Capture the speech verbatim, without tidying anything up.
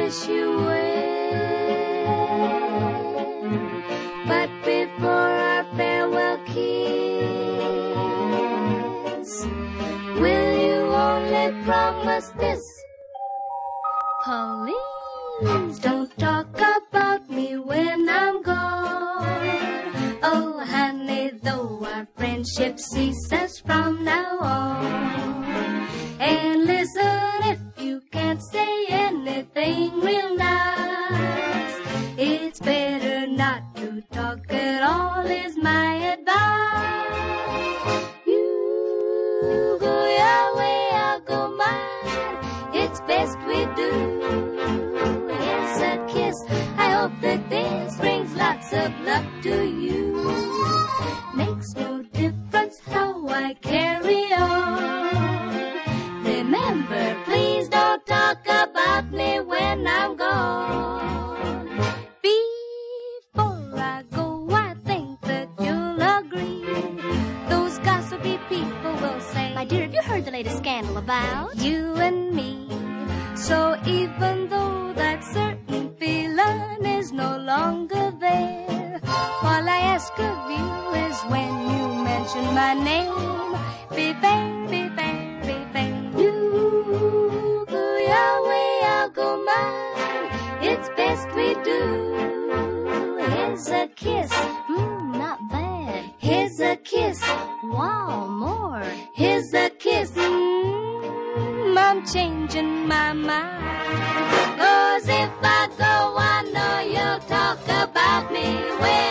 wish you well. But before our farewell kiss, will you only promise this? Please don't talk about me when I'm gone. Oh, honey, though our friendship ceases from now on. And listen, if you can't say anything real nice, it's better not to talk at all, is my advice. You go your way, I'll go mine. It's best we do. Here's a kiss. I hope that this brings lots of luck to you. Makes no difference how I carry on. Remember, please don't talk about me when I'm gone. Before I go, I think that you'll agree. Those gossipy people will say, My dear, have you heard the latest scandal about you and me? So even though that certain feeling is no longer there, all I ask of you is when you mention my name, be bang, be bang, be bang. You go your way, I'll go mine. It's best we do. Here's a kiss. Mm, not bad. Here's a kiss. Wow, more. Here's a kiss. Mm, I'm changing my mind. 'Cause if I go, I know you'll talk about me when